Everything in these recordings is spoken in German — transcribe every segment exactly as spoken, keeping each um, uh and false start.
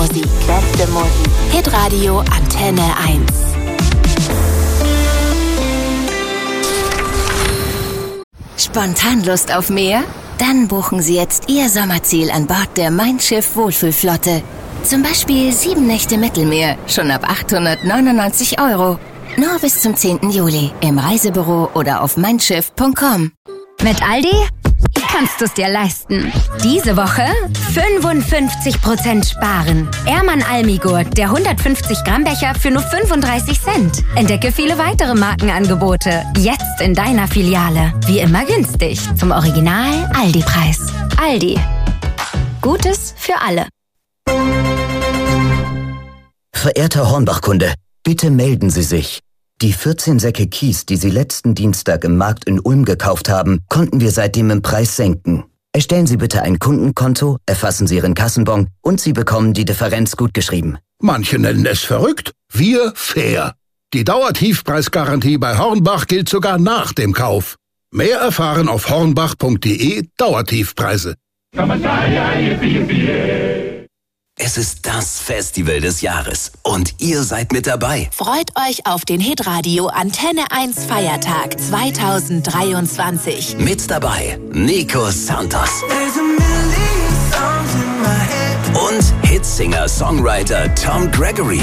Musik. Beste Musik. Hitradio Antenne eins. Spontan Lust auf mehr? Dann buchen Sie jetzt Ihr Sommerziel an Bord der Mein Schiff Wohlfühlflotte. Zum Beispiel sieben Nächte Mittelmeer, schon ab achthundertneunundneunzig Euro. Nur bis zum zehnten Juli im Reisebüro oder auf mein schiff punkt com. Mit Aldi kannst du es dir leisten. Diese Woche fünfundfünfzig Prozent sparen. Ehrmann Almigurt, der hundertfünfzig Gramm Becher für nur fünfunddreißig Cent. Entdecke viele weitere Markenangebote. Jetzt in deiner Filiale. Wie immer günstig. Zum Original Aldi-Preis. Aldi. Gutes für alle. Verehrter Hornbach-Kunde, bitte melden Sie sich. Die vierzehn Säcke Kies, die Sie letzten Dienstag im Markt in Ulm gekauft haben, konnten wir seitdem im Preis senken. Erstellen Sie bitte ein Kundenkonto, erfassen Sie Ihren Kassenbon und Sie bekommen die Differenz gutgeschrieben. Manche nennen es verrückt, wir fair. Die Dauertiefpreisgarantie bei Hornbach gilt sogar nach dem Kauf. Mehr erfahren auf hornbach punkt de Dauertiefpreise. Es ist das Festival des Jahres und ihr seid mit dabei. Freut euch auf den Hitradio Antenne eins Feiertag zweitausenddreiundzwanzig. Mit dabei Nico Santos und Hitsinger-Songwriter Tom Gregory.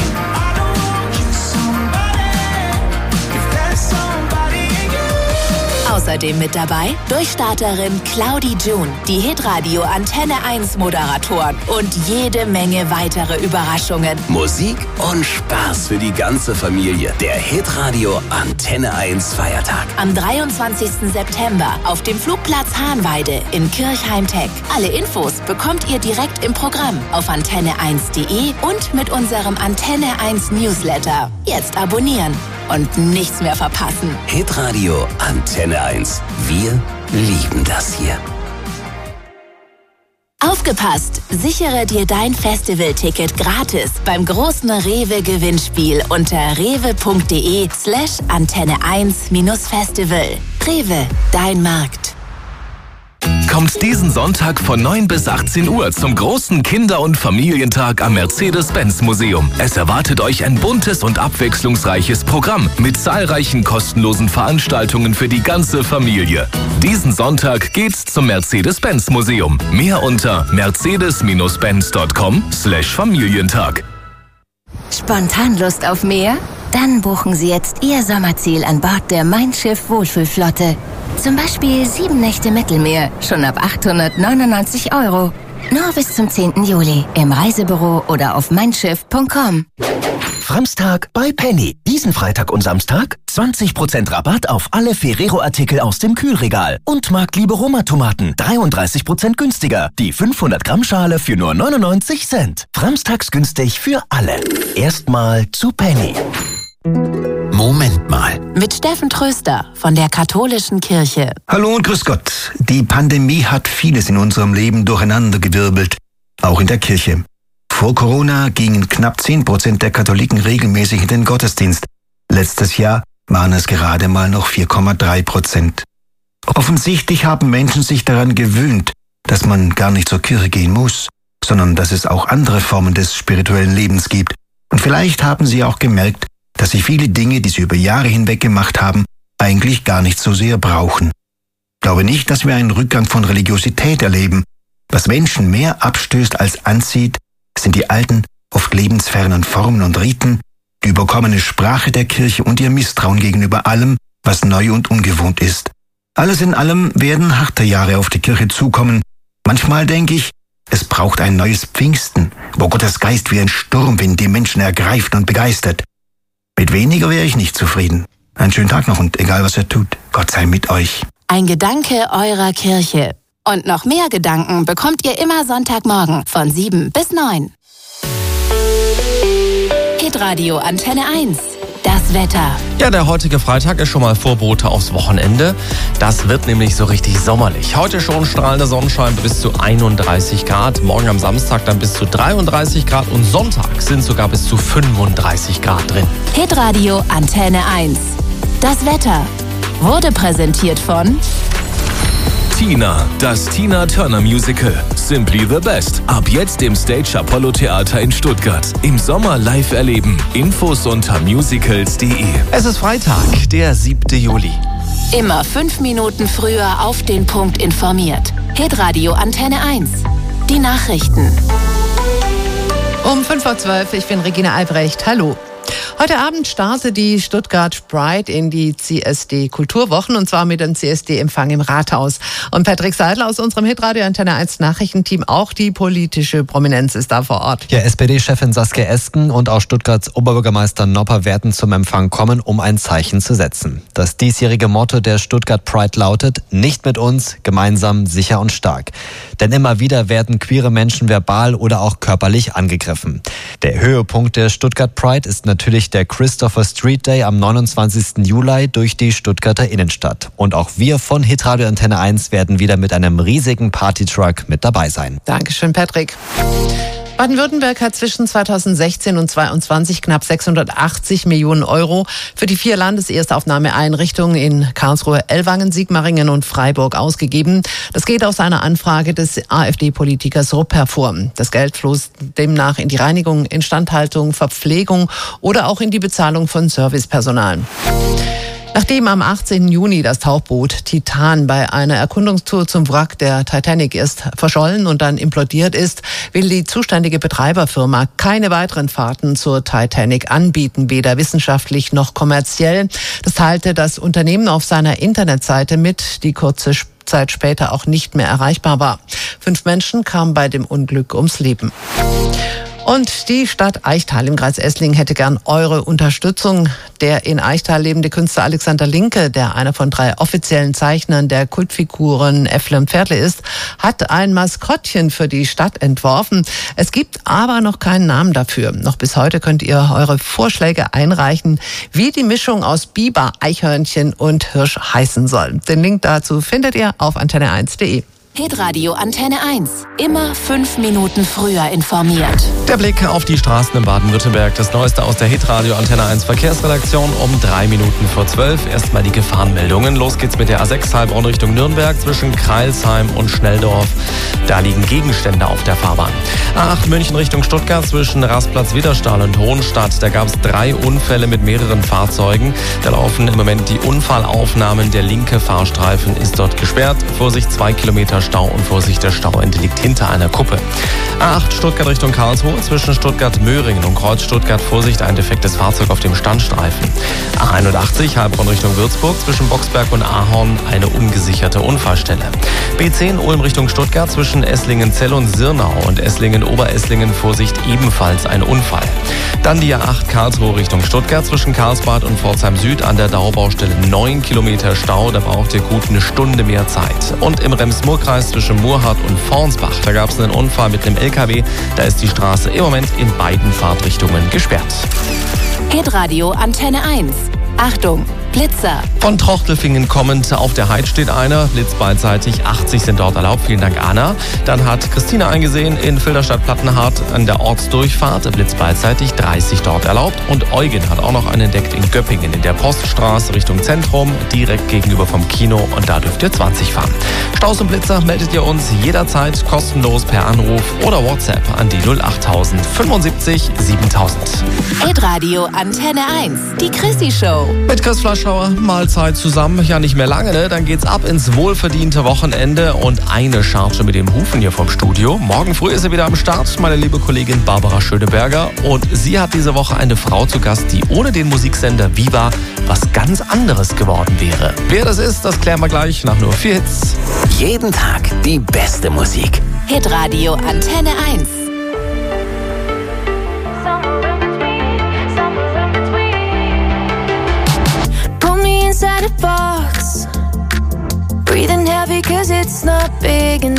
Außerdem mit dabei Durchstarterin Claudi June, die Hitradio Antenne eins Moderatoren und jede Menge weitere Überraschungen. Musik und Spaß für die ganze Familie. Der Hitradio Antenne eins Feiertag. Am dreiundzwanzigsten September auf dem Flugplatz Hahnweide in Kirchheim-Teck. Alle Infos bekommt ihr direkt im Programm auf antenne eins punkt de und mit unserem Antenne eins Newsletter. Jetzt abonnieren und nichts mehr verpassen. Hitradio Antenne eins. Wir lieben das hier. Aufgepasst! Sichere dir dein Festivalticket gratis beim großen Rewe-Gewinnspiel unter rewe punkt de slash antenne eins minus festival. Rewe, dein Markt. Kommt diesen Sonntag von neun bis achtzehn Uhr zum großen Kinder- und Familientag am Mercedes-Benz-Museum. Es erwartet euch ein buntes und abwechslungsreiches Programm mit zahlreichen kostenlosen Veranstaltungen für die ganze Familie. Diesen Sonntag geht's zum Mercedes-Benz-Museum. Mehr unter mercedes benz punkt com slash Familientag. Spontan Lust auf mehr? Dann buchen Sie jetzt Ihr Sommerziel an Bord der Mein Schiff Wohlfühlflotte. Zum Beispiel sieben Nächte Mittelmeer, schon ab achthundertneunundneunzig Euro. Nur bis zum zehnten Juli im Reisebüro oder auf mein schiff punkt com. Framstag bei Penny. Diesen Freitag und Samstag zwanzig Prozent Rabatt auf alle Ferrero-Artikel aus dem Kühlregal. Und Marktliebe Roma-Tomaten dreiunddreißig Prozent günstiger. Die fünfhundert Gramm Schale für nur neunundneunzig Cent. Framstags günstig für alle. Erstmal zu Penny. Moment mal. Mit Steffen Tröster von der Katholischen Kirche. Hallo und grüß Gott. Die Pandemie hat vieles in unserem Leben durcheinandergewirbelt. Auch in der Kirche. Vor Corona gingen knapp zehn Prozent der Katholiken regelmäßig in den Gottesdienst. Letztes Jahr waren es gerade mal noch vier Komma drei Prozent. Offensichtlich haben Menschen sich daran gewöhnt, dass man gar nicht zur Kirche gehen muss, sondern dass es auch andere Formen des spirituellen Lebens gibt. Und vielleicht haben sie auch gemerkt, dass sie viele Dinge, die sie über Jahre hinweg gemacht haben, eigentlich gar nicht so sehr brauchen. Ich glaube nicht, dass wir einen Rückgang von Religiosität erleben. Was Menschen mehr abstößt als anzieht, sind die alten, oft lebensfernen Formen und Riten, die überkommene Sprache der Kirche und ihr Misstrauen gegenüber allem, was neu und ungewohnt ist. Alles in allem werden harte Jahre auf die Kirche zukommen. Manchmal denke ich, es braucht ein neues Pfingsten, wo Gottes Geist wie ein Sturmwind die Menschen ergreift und begeistert. Mit weniger wäre ich nicht zufrieden. Einen schönen Tag noch und egal was ihr tut, Gott sei mit euch. Ein Gedanke eurer Kirche. Und noch mehr Gedanken bekommt ihr immer Sonntagmorgen von sieben bis neun. Hitradio Antenne eins. Das Wetter. Ja, der heutige Freitag ist schon mal Vorbote aufs Wochenende. Das wird nämlich so richtig sommerlich. Heute schon strahlender Sonnenschein bis zu einunddreißig Grad. Morgen am Samstag dann bis zu dreiunddreißig Grad. Und Sonntag sind sogar bis zu fünfunddreißig Grad drin. Hitradio Antenne eins. Das Wetter wurde präsentiert von Tina, das Tina Turner Musical. Simply the Best. Ab jetzt im Stage Apollo Theater in Stuttgart. Im Sommer live erleben. Infos unter musicals punkt de. Es ist Freitag, der siebte Juli. Immer fünf Minuten früher auf den Punkt informiert. Hitradio Antenne eins. Die Nachrichten. Um fünf vor zwölf, ich bin Regina Albrecht. Hallo. Heute Abend startet die Stuttgart Pride in die C S D-Kulturwochen und zwar mit dem C S D-Empfang im Rathaus. Und Patrick Seidler aus unserem Hitradio Antenne eins Nachrichtenteam, auch die politische Prominenz ist da vor Ort. Ja, S P D-Chefin Saskia Esken und auch Stuttgarts Oberbürgermeister Nopper werden zum Empfang kommen, um ein Zeichen zu setzen. Das diesjährige Motto der Stuttgart Pride lautet: Nicht mit uns, gemeinsam, sicher und stark. Denn immer wieder werden queere Menschen verbal oder auch körperlich angegriffen. Der Höhepunkt der Stuttgart Pride ist natürlich der Christopher Street Day am neunundzwanzigsten Juli durch die Stuttgarter Innenstadt. Und auch wir von Hitradio Antenne eins werden wieder mit einem riesigen Partytruck mit dabei sein. Dankeschön, Patrick. Baden-Württemberg hat zwischen zweitausendsechzehn und zweitausendzwanzig knapp sechshundertachtzig Millionen Euro für die vier Landeserstaufnahmeeinrichtungen in Karlsruhe, Ellwangen, Sigmaringen und Freiburg ausgegeben. Das geht aus einer Anfrage des AfD-Politikers Rupp hervor. Das Geld floss demnach in die Reinigung, Instandhaltung, Verpflegung oder auch in die Bezahlung von Servicepersonal. Nachdem am achtzehnten Juni das Tauchboot Titan bei einer Erkundungstour zum Wrack der Titanic erst verschollen und dann implodiert ist, will die zuständige Betreiberfirma keine weiteren Fahrten zur Titanic anbieten, weder wissenschaftlich noch kommerziell. Das teilte das Unternehmen auf seiner Internetseite mit, die kurze Zeit später auch nicht mehr erreichbar war. Fünf Menschen kamen bei dem Unglück ums Leben. Und die Stadt Eichtal im Kreis Esslingen hätte gern eure Unterstützung. Der in Eichtal lebende Künstler Alexander Linke, der einer von drei offiziellen Zeichnern der Kultfiguren Äffle und Pferdle ist, hat ein Maskottchen für die Stadt entworfen. Es gibt aber noch keinen Namen dafür. Noch bis heute könnt ihr eure Vorschläge einreichen, wie die Mischung aus Biber, Eichhörnchen und Hirsch heißen soll. Den Link dazu findet ihr auf antenne eins punkt de. Hitradio Antenne eins. Immer fünf Minuten früher informiert. Der Blick auf die Straßen in Baden-Württemberg. Das Neueste aus der Hitradio Antenne eins Verkehrsredaktion um drei Minuten vor zwölf. Erstmal die Gefahrenmeldungen. Los geht's mit der A sechs Heilbronn Richtung Nürnberg zwischen Kreilsheim und Schnelldorf. Da liegen Gegenstände auf der Fahrbahn. A acht München Richtung Stuttgart zwischen Rastplatz Widderstahl und Hohenstadt. Da gab es drei Unfälle mit mehreren Fahrzeugen. Da laufen im Moment die Unfallaufnahmen. Der linke Fahrstreifen ist dort gesperrt. Vorsicht, zwei Kilometer Stau und Vorsicht, der Stauende liegt hinter einer Kuppe. A acht Stuttgart Richtung Karlsruhe zwischen Stuttgart-Möhringen und Kreuz Stuttgart. Vorsicht, ein defektes Fahrzeug auf dem Standstreifen. A einundachtzig Heilbronn Richtung Würzburg zwischen Boxberg und Ahorn eine ungesicherte Unfallstelle. B zehn Ulm Richtung Stuttgart zwischen Esslingen-Zell und Sirnau und Esslingen-Oberesslingen. Vorsicht, ebenfalls ein Unfall. Dann die A acht Karlsruhe Richtung Stuttgart zwischen Karlsbad und Pforzheim Süd an der Dauerbaustelle neun Kilometer Stau. Da braucht ihr gut eine Stunde mehr Zeit. Und im Rems-Murr-Kreis zwischen Murrhardt und Fornsbach. Da gab es einen Unfall mit einem L K W. Da ist die Straße im Moment in beiden Fahrtrichtungen gesperrt. Hitradio Antenne eins. Achtung, Blitzer. Von Trochtelfingen kommend auf der Heid steht einer. Blitz beidseitig, achtzig sind dort erlaubt. Vielen Dank, Anna. Dann hat Christina eingesehen in Filderstadt-Plattenhardt an der Ortsdurchfahrt. Blitz beidseitig, dreißig dort erlaubt. Und Eugen hat auch noch einen entdeckt in Göppingen in der Poststraße Richtung Zentrum, direkt gegenüber vom Kino. Und da dürft ihr zwanzig fahren. Staus und Blitzer meldet ihr uns jederzeit kostenlos per Anruf oder WhatsApp an die null achttausend fünfundsiebzig siebentausend. Hitradio Antenne eins. Die Chrissy Show. Mit Chris Fleischhauer, Mahlzeit zusammen. Ja, nicht mehr lange, ne? Dann geht's ab ins wohlverdiente Wochenende und eine Charge mit dem Hufen hier vom Studio. Morgen früh ist sie wieder am Start, meine liebe Kollegin Barbara Schöneberger. Und sie hat diese Woche eine Frau zu Gast, die ohne den Musiksender Viva was ganz anderes geworden wäre. Wer das ist, das klären wir gleich nach nur vier Hits. Jeden Tag die beste Musik. Hitradio Antenne eins. Inside a box, breathing heavy cause it's not big enough.